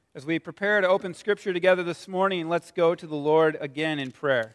As we prepare to open Scripture together this morning, let's go to the Lord again in prayer.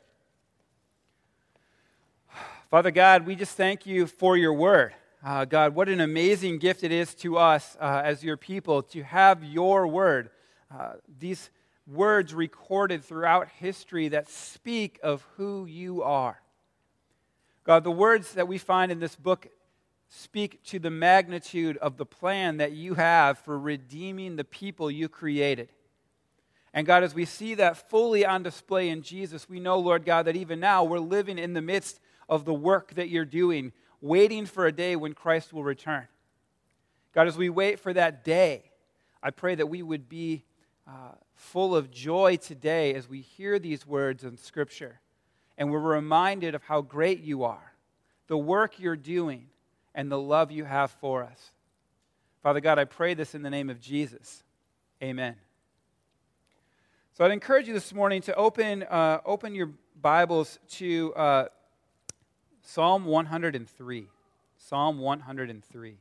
Father God, we just thank you for your word. God, what an amazing gift it is to us as your people to have your word. These words recorded throughout history that speak of who you are. God, the words that we find in this book speak to the magnitude of the plan that you have for redeeming the people you created. And God, as we see that fully on display in Jesus, we know, Lord God, that even now we're living in the midst of the work that you're doing, waiting for a day when Christ will return. God, as we wait for that day, I pray that we would be full of joy today as we hear these words in Scripture. And we're reminded of how great you are, the work you're doing, and the love you have for us. Father God, I pray this in the name of Jesus. Amen. So I'd encourage you this morning to open your Bibles to Psalm 103. Psalm 103.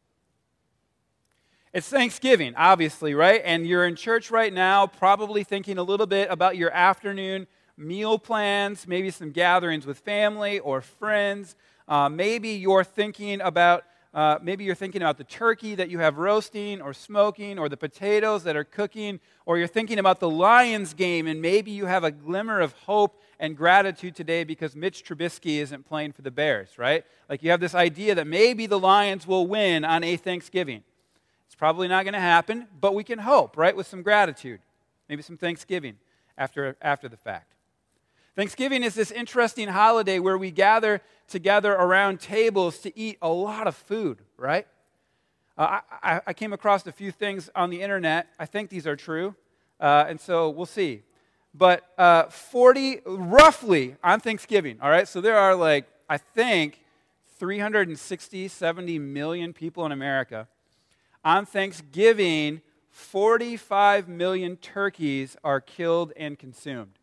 It's Thanksgiving, obviously, right? And you're in church right now, probably thinking a little bit about your afternoon meal plans, maybe some gatherings with family or friends. Maybe you're thinking about the turkey that you have roasting or smoking, or the potatoes that are cooking, or you're thinking about the Lions game, and maybe you have a glimmer of hope and gratitude today because Mitch Trubisky isn't playing for the Bears, right? Like you have this idea that maybe the Lions will win on a Thanksgiving. It's probably not going to happen, but we can hope, right, with some gratitude, maybe some thanksgiving after the fact. Thanksgiving is this interesting holiday where we gather together around tables to eat a lot of food, right? I came across a few things on the internet. I think these are true, and so we'll see. But 40, roughly, on Thanksgiving, all right? So there are I think, 360, 70 million people in America. On Thanksgiving, 45 million turkeys are killed and consumed.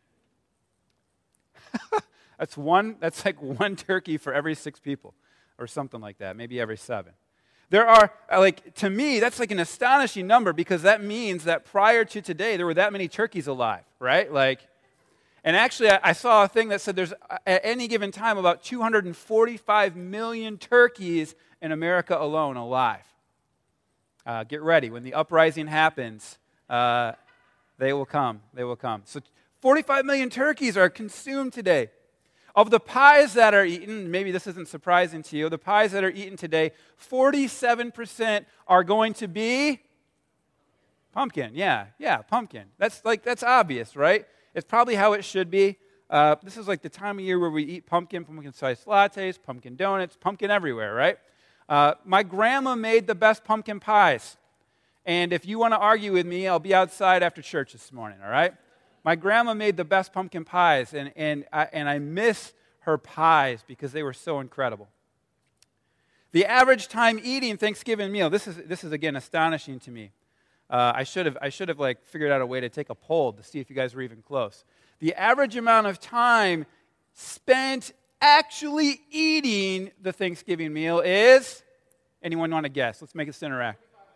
That's like one turkey for every 6 people, or something like that, maybe every 7. There are, to me, that's like an astonishing number, because that means that prior to today, there were that many turkeys alive, right? And actually, I saw a thing that said there's, at any given time, about 245 million turkeys in America alone alive. Get ready. When the uprising happens, they will come. They will come. So 45 million turkeys are consumed today. Of the pies that are eaten, maybe this isn't surprising to you, the pies that are eaten today, 47% are going to be pumpkin. Yeah, pumpkin. That's obvious, right? It's probably how it should be. This is like the time of year where we eat pumpkin-spice lattes, pumpkin donuts, pumpkin everywhere, right? My grandma made the best pumpkin pies. And if you want to argue with me, I'll be outside after church this morning, all right? My grandma made the best pumpkin pies, and I miss her pies because they were so incredible. The average time eating Thanksgiving meal, this is again astonishing to me. I should have figured out a way to take a poll to see if you guys were even close. The average amount of time spent actually eating the Thanksgiving meal is, anyone want to guess? Let's make it interactive.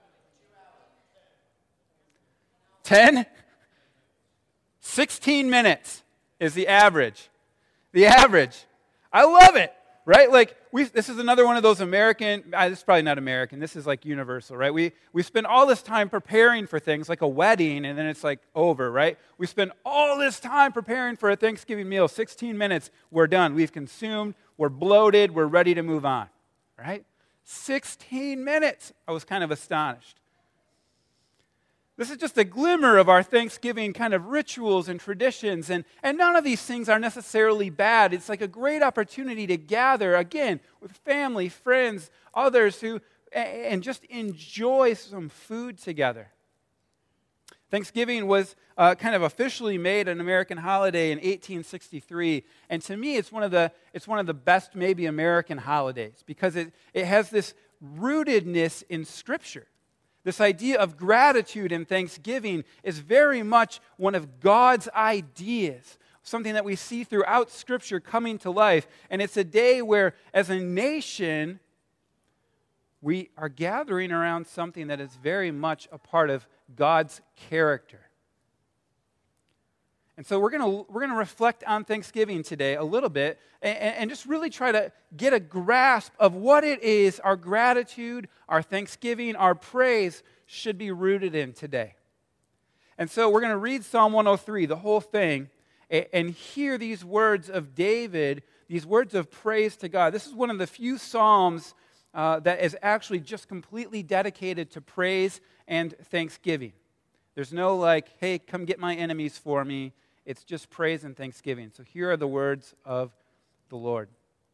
10? 16 minutes is the average. The average. I love it, right? This is another one of those American, this is probably not American, this is universal, right? We spend all this time preparing for things like a wedding, and then it's over, right? We spend all this time preparing for a Thanksgiving meal. 16 minutes, we're done. We've consumed, we're bloated, we're ready to move on, right? 16 minutes. I was kind of astonished. This is just a glimmer of our Thanksgiving kind of rituals and traditions, and none of these things are necessarily bad. It's like a great opportunity to gather, again, with family, friends, others and just enjoy some food together. Thanksgiving was kind of officially made an American holiday in 1863, and to me it's one of the best maybe American holidays because it has this rootedness in Scripture. This idea of gratitude and thanksgiving is very much one of God's ideas, something that we see throughout Scripture coming to life. And it's a day where, as a nation, we are gathering around something that is very much a part of God's character. And so we're going to reflect on Thanksgiving today a little bit and just really try to get a grasp of what it is our gratitude, our thanksgiving, our praise should be rooted in today. And so we're going to read Psalm 103, the whole thing, and hear these words of David, these words of praise to God. This is one of the few psalms that is actually just completely dedicated to praise and thanksgiving. There's no like, hey, come get my enemies for me. It's just praise and thanksgiving. So here are the words of the Lord.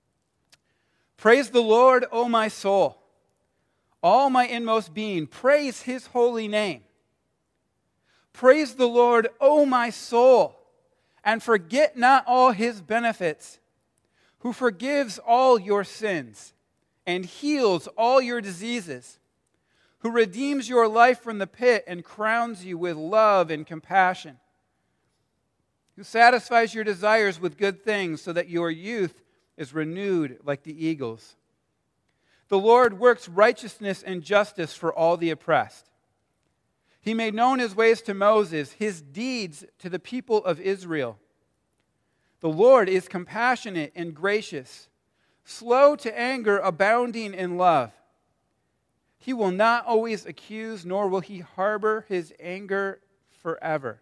Praise the Lord, O my soul. All my inmost being, praise his holy name. Praise the Lord, O my soul, and forget not all his benefits, who forgives all your sins and heals all your diseases, who redeems your life from the pit and crowns you with love and compassion, who satisfies your desires with good things so that your youth is renewed like the eagles. The Lord works righteousness and justice for all the oppressed. He made known his ways to Moses, his deeds to the people of Israel. The Lord is compassionate and gracious, slow to anger, abounding in love. He will not always accuse, nor will he harbor his anger forever.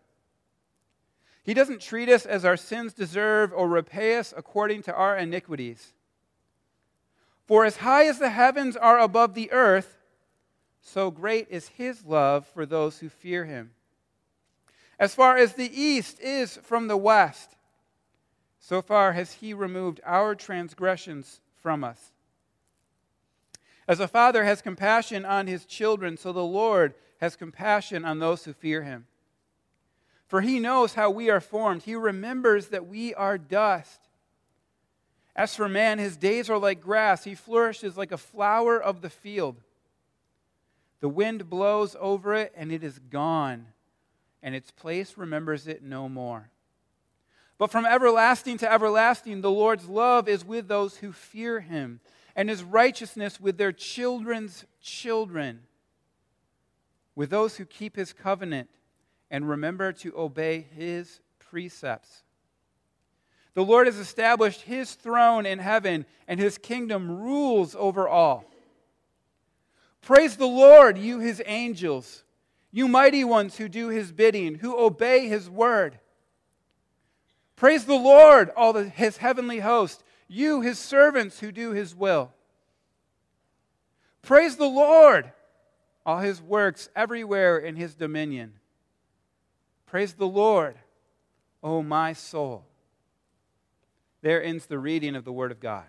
He doesn't treat us as our sins deserve or repay us according to our iniquities. For as high as the heavens are above the earth, so great is his love for those who fear him. As far as the east is from the west, so far has he removed our transgressions from us. As a father has compassion on his children, so the Lord has compassion on those who fear him. For he knows how we are formed. He remembers that we are dust. As for man, his days are like grass. He flourishes like a flower of the field. The wind blows over it, and it is gone, and its place remembers it no more. But from everlasting to everlasting, the Lord's love is with those who fear him, and his righteousness with their children's children, with those who keep his covenant and remember to obey his precepts. The Lord has established his throne in heaven, and his kingdom rules over all. Praise the Lord, you his angels, you mighty ones who do his bidding, who obey his word. Praise the Lord, all his heavenly host, you his servants who do his will. Praise the Lord, all his works everywhere in his dominion. Praise the Lord, O my soul. There ends the reading of the Word of God.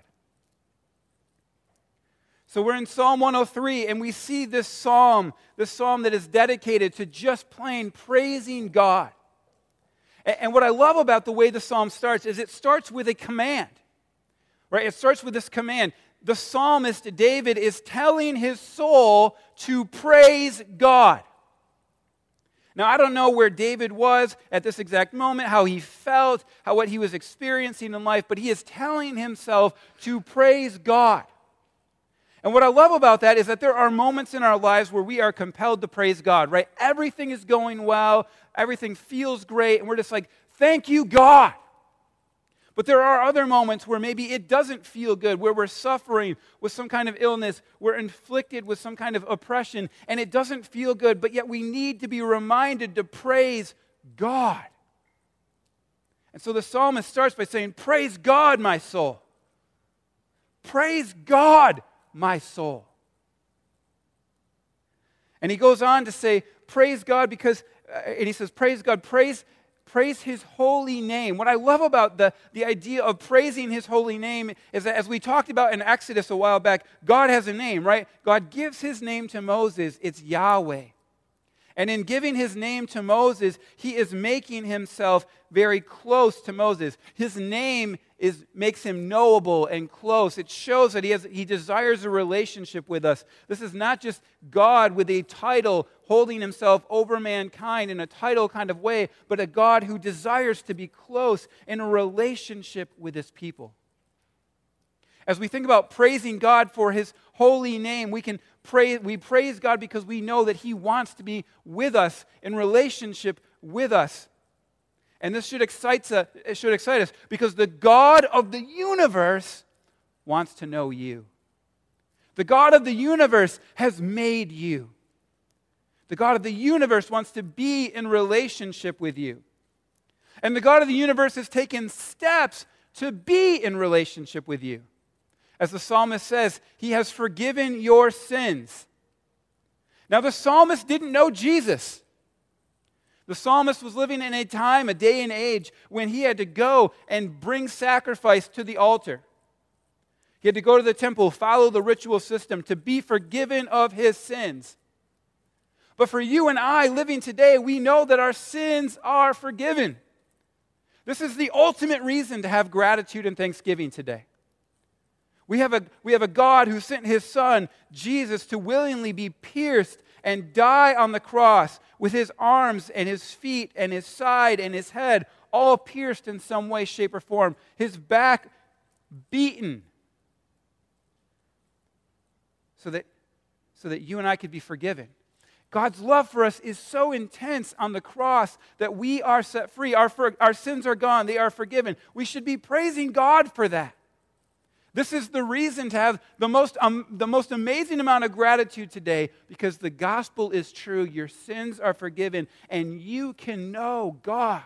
So we're in Psalm 103, and we see this psalm that is dedicated to just plain praising God. And what I love about the way the psalm starts is it starts with a command. Right? It starts with this command. The psalmist, David, is telling his soul to praise God. Now, I don't know where David was at this exact moment, how he felt, what he was experiencing in life, but he is telling himself to praise God. And what I love about that is that there are moments in our lives where we are compelled to praise God, right? Everything is going well, everything feels great, and we're just like, thank you, God. But there are other moments where maybe it doesn't feel good, where we're suffering with some kind of illness, we're inflicted with some kind of oppression, and it doesn't feel good, but yet we need to be reminded to praise God. And so the psalmist starts by saying, praise God, my soul. Praise God, my soul. And he goes on to say, praise God because, and he says, praise God, praise his holy name. What I love about the idea of praising his holy name is that, as we talked about in Exodus a while back, God has a name, right? God gives his name to Moses. It's Yahweh. And in giving his name to Moses, he is making himself very close to Moses. His name makes him knowable and close. It shows that he desires a relationship with us. This is not just God with a title holding himself over mankind in a title kind of way, but a God who desires to be close in a relationship with his people. As we think about praising God for his holy name, we can praise God because we know that He wants to be with us, in relationship with us. And this should excite us because the God of the universe wants to know you. The God of the universe has made you. The God of the universe wants to be in relationship with you. And the God of the universe has taken steps to be in relationship with you. As the psalmist says, He has forgiven your sins. Now, the psalmist didn't know Jesus. The psalmist was living in a time, a day and age, when he had to go and bring sacrifice to the altar. He had to go to the temple, follow the ritual system to be forgiven of his sins. But for you and I living today, we know that our sins are forgiven. This is the ultimate reason to have gratitude and thanksgiving today. We have a God who sent His Son, Jesus, to willingly be pierced and die on the cross with His arms and His feet and His side and His head all pierced in some way, shape, or form. His back beaten so that you and I could be forgiven. God's love for us is so intense on the cross that we are set free. Our sins are gone. They are forgiven. We should be praising God for that. This is the reason to have the most amazing amount of gratitude today, because the gospel is true. Your sins are forgiven, and you can know God.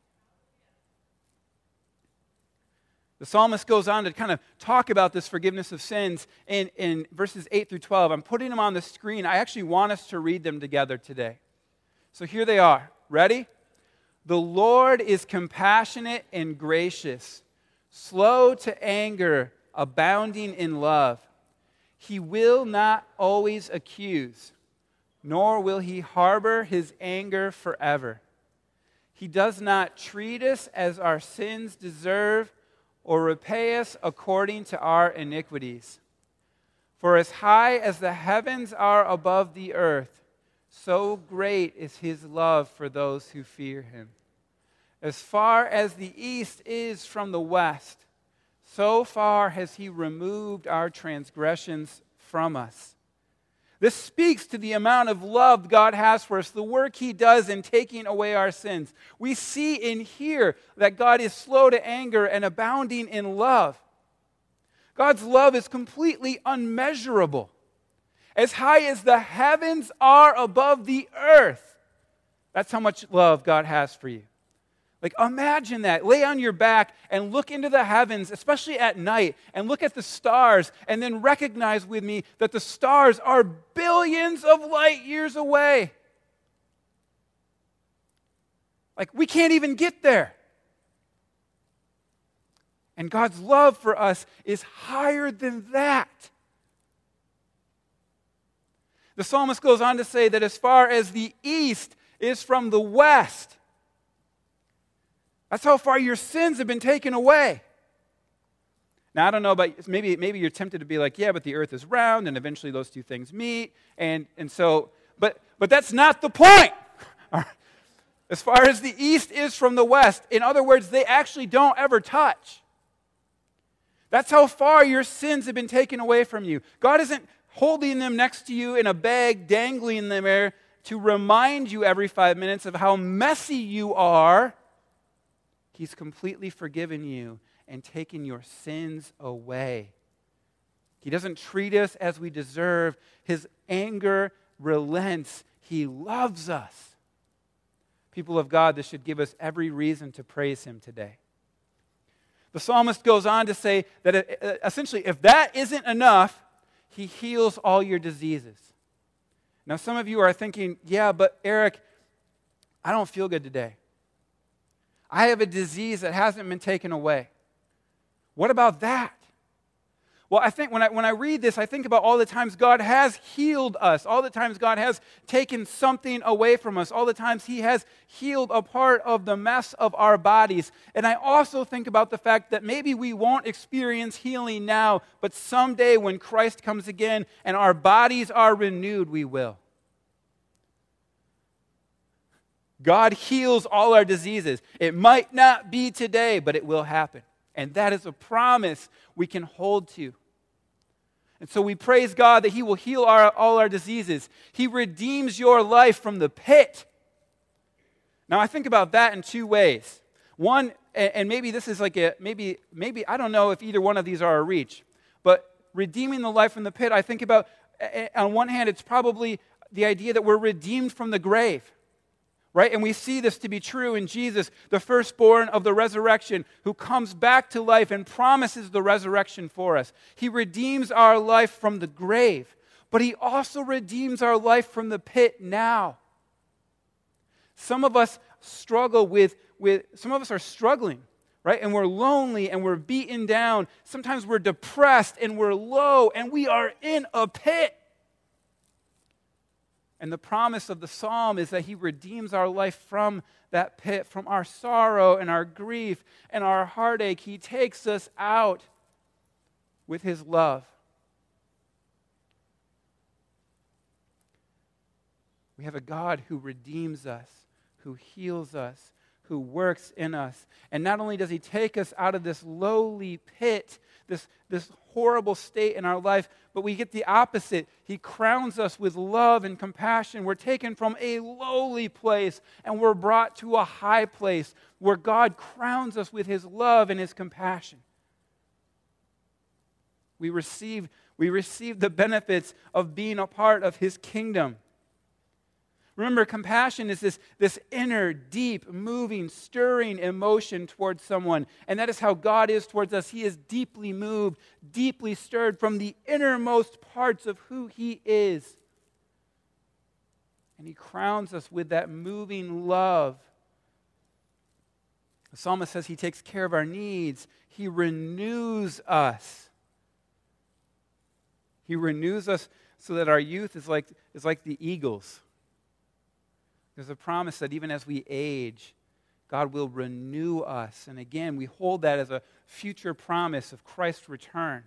The psalmist goes on to kind of talk about this forgiveness of sins in verses 8 through 12. I'm putting them on the screen. I actually want us to read them together today. So here they are. Ready? The Lord is compassionate and gracious, slow to anger, abounding in love. He will not always accuse, nor will He harbor His anger forever. He does not treat us as our sins deserve, or repay us according to our iniquities. For as high as the heavens are above the earth, so great is His love for those who fear Him. As far as the east is from the west, so far has He removed our transgressions from us. This speaks to the amount of love God has for us, the work He does in taking away our sins. We see and hear that God is slow to anger and abounding in love. God's love is completely unmeasurable. As high as the heavens are above the earth, that's how much love God has for you. Like, imagine that. Lay on your back and look into the heavens, especially at night, and look at the stars, and then recognize with me that the stars are billions of light years away. Like, we can't even get there. And God's love for us is higher than that. The psalmist goes on to say that as far as the east is from the west, that's how far your sins have been taken away. Now, I don't know about, maybe you're tempted to be like, yeah, but the earth is round, and eventually those two things meet. And so, but that's not the point. As far as the east is from the west, in other words, they actually don't ever touch. That's how far your sins have been taken away from you. God isn't holding them next to you in a bag, dangling them there to remind you every 5 minutes of how messy you are. He's completely forgiven you and taken your sins away. He doesn't treat us as we deserve. His anger relents. He loves us. People of God, this should give us every reason to praise Him today. The psalmist goes on to say that essentially, if that isn't enough, He heals all your diseases. Now, some of you are thinking, yeah, but Eric, I don't feel good today. I have a disease that hasn't been taken away. What about that? Well, I think when I read this, I think about all the times God has healed us, all the times God has taken something away from us, all the times He has healed a part of the mess of our bodies. And I also think about the fact that maybe we won't experience healing now, but someday when Christ comes again and our bodies are renewed, we will. God heals all our diseases. It might not be today, but it will happen. And that is a promise we can hold to. And so we praise God that he will heal all our diseases. He redeems your life from the pit. Now, I think about that in two ways. One, and maybe this is like maybe I don't know if either one of these are a reach, but redeeming the life from the pit, I think about, on one hand, it's probably the idea that we're redeemed from the grave. Right? And we see this to be true in Jesus, the firstborn of the resurrection, who comes back to life and promises the resurrection for us. He redeems our life from the grave, but he also redeems our life from the pit now. Some of us struggle some of us are struggling, right? And we're lonely and we're beaten down. Sometimes we're depressed and we're low and we are in a pit. And the promise of the psalm is that he redeems our life from that pit, from our sorrow and our grief and our heartache. He takes us out with his love. We have a God who redeems us, who heals us, who works in us. And not only does he take us out of this lowly pit, this horrible state in our life, but we get the opposite. He crowns us with love and compassion. We're taken from a lowly place and we're brought to a high place where God crowns us with his love and his compassion. We receive the benefits of being a part of his kingdom. Remember, compassion is this inner, deep, moving, stirring emotion towards someone. And that is how God is towards us. He is deeply moved, deeply stirred from the innermost parts of who he is. And he crowns us with that moving love. The psalmist says he takes care of our needs. He renews us. He renews us so that our youth is like the eagles. There's a promise that even as we age, God will renew us. And again, we hold that as a future promise of Christ's return.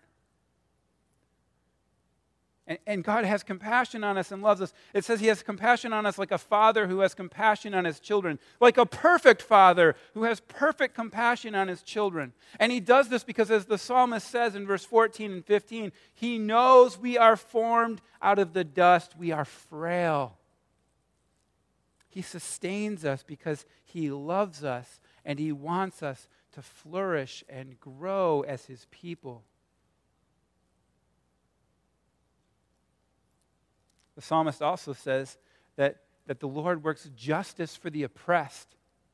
And God has compassion on us and loves us. It says he has compassion on us like a father who has compassion on his children. Like a perfect father who has perfect compassion on his children. And he does this because, as the psalmist says in verse 14 and 15, he knows we are formed out of the dust. We are frail. He sustains us because he loves us and he wants us to flourish and grow as his people. The psalmist also says that the Lord works justice for the oppressed.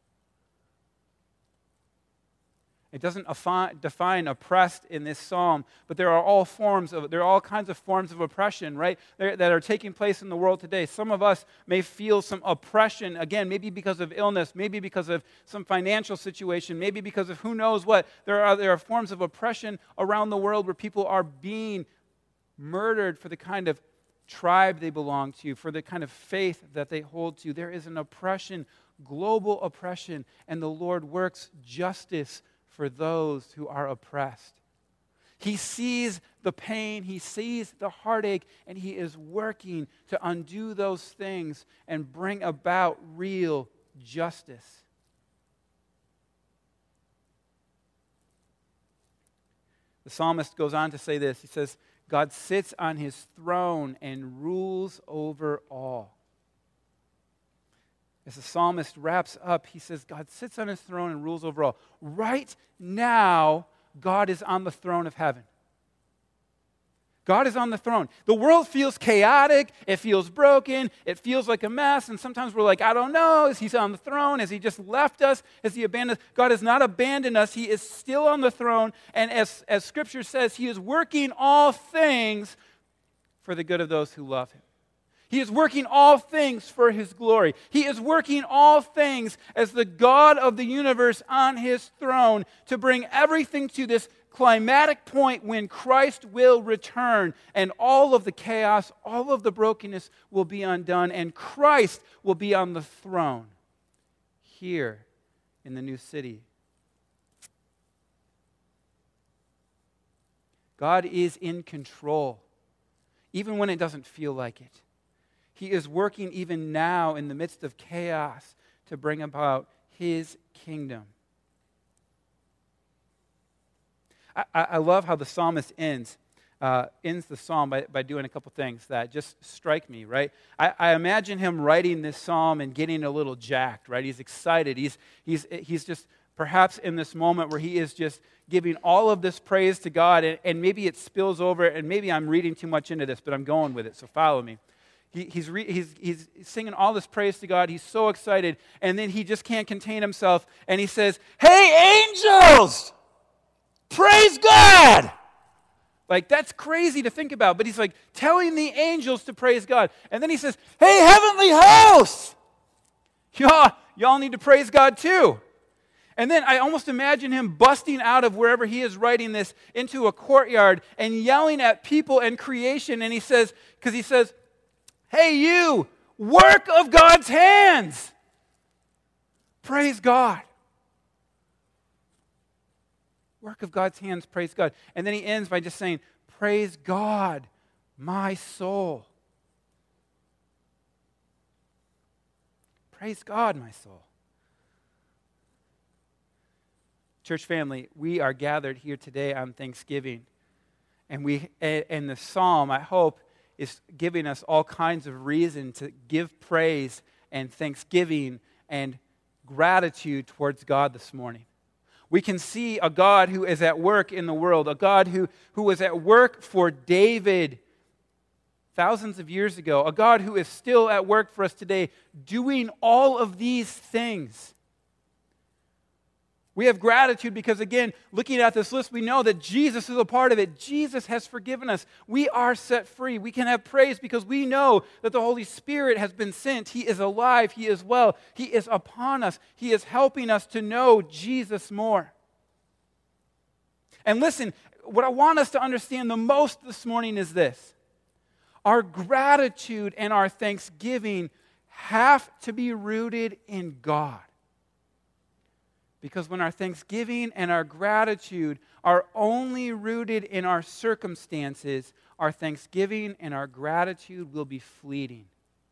It doesn't define oppressed in this psalm, but there are all kinds of forms of oppression, right, that are taking place in the world today. Some of us may feel some oppression, again, maybe because of illness, maybe because of some financial situation, maybe because of who knows what. There are forms of oppression around the world where people are being murdered for the kind of tribe they belong to, for the kind of faith that they hold to. There is an oppression, global oppression, and the Lord works justice for those who are oppressed. He sees the pain, he sees the heartache, and he is working to undo those things and bring about real justice. The psalmist goes on to say this. He says, God sits on his throne and rules over all. As the psalmist wraps up, he says, God sits on his throne and rules over all. Right now, God is on the throne of heaven. God is on the throne. The world feels chaotic. It feels broken. It feels like a mess. And sometimes we're like, I don't know. Is he on the throne? Has he just left us? Has he abandoned us? God has not abandoned us. He is still on the throne. And as Scripture says, he is working all things for the good of those who love him. He is working all things for his glory. He is working all things as the God of the universe on his throne to bring everything to this climatic point when Christ will return and all of the chaos, all of the brokenness will be undone and Christ will be on the throne here in the new city. God is in control, even when it doesn't feel like it. He is working even now in the midst of chaos to bring about his kingdom. I love how the psalmist ends. ends the psalm by doing a couple things that just strike me, right? I imagine him writing this psalm and getting a little jacked, right? He's excited. He's just perhaps in this moment where he is just giving all of this praise to God, and maybe it spills over, and maybe I'm reading too much into this, but I'm going with it, so follow me. He's singing all this praise to God. He's so excited, and then he just can't contain himself, and he says, "Hey, angels, praise God!" Like, that's crazy to think about, but he's like telling the angels to praise God. And then he says, "Hey, heavenly hosts, y'all need to praise God too." And then I almost imagine him busting out of wherever he is writing this into a courtyard and yelling at people and creation. And he says, "Hey, you, work of God's hands, praise God." Work of God's hands, praise God. And then he ends by just saying, "Praise God, my soul." Praise God, my soul. Church family, we are gathered here today on Thanksgiving. And the psalm, I hope, is giving us all kinds of reason to give praise and thanksgiving and gratitude towards God this morning. We can see a God who is at work in the world, a God who was at work for David thousands of years ago, a God who is still at work for us today, doing all of these things. We have gratitude because, again, looking at this list, we know that Jesus is a part of it. Jesus has forgiven us. We are set free. We can have praise because we know that the Holy Spirit has been sent. He is alive. He is well. He is upon us. He is helping us to know Jesus more. And listen, what I want us to understand the most this morning is this. Our gratitude and our thanksgiving have to be rooted in God. Because when our thanksgiving and our gratitude are only rooted in our circumstances, our thanksgiving and our gratitude will be fleeting.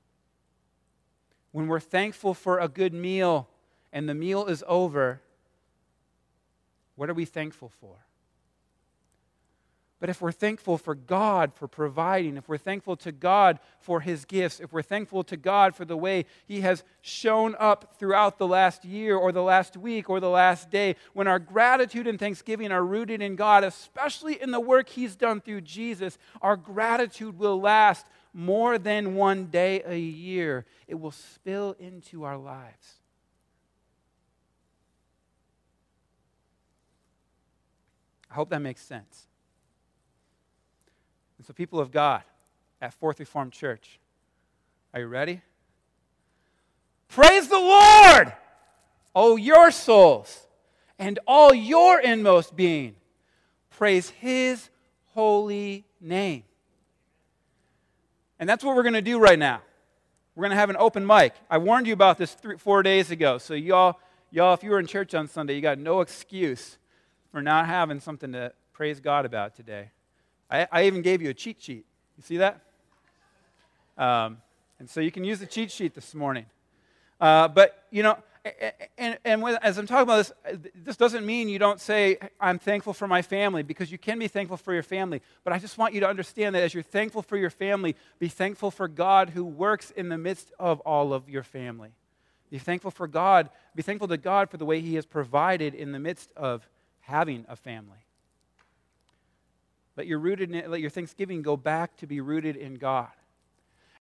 When we're thankful for a good meal and the meal is over, what are we thankful for? But if we're thankful for God for providing, if we're thankful to God for His gifts, if we're thankful to God for the way He has shown up throughout the last year or the last week or the last day, when our gratitude and thanksgiving are rooted in God, especially in the work He's done through Jesus, our gratitude will last more than one day a year. It will spill into our lives. I hope that makes sense. And so, people of God at Fourth Reformed Church, are you ready? Praise the Lord, O your souls, and all your inmost being. Praise His holy name. And that's what we're going to do right now. We're going to have an open mic. I warned you about this 4 days ago. So y'all, if you were in church on Sunday, you got no excuse for not having something to praise God about today. I even gave you a cheat sheet. You see that? And so you can use the cheat sheet this morning. But, you know, as I'm talking about this doesn't mean you don't say, "I'm thankful for my family," because you can be thankful for your family. But I just want you to understand that as you're thankful for your family, be thankful for God who works in the midst of all of your family. Be thankful for God. Be thankful to God for the way He has provided in the midst of having a family. Let your thanksgiving go back to be rooted in God.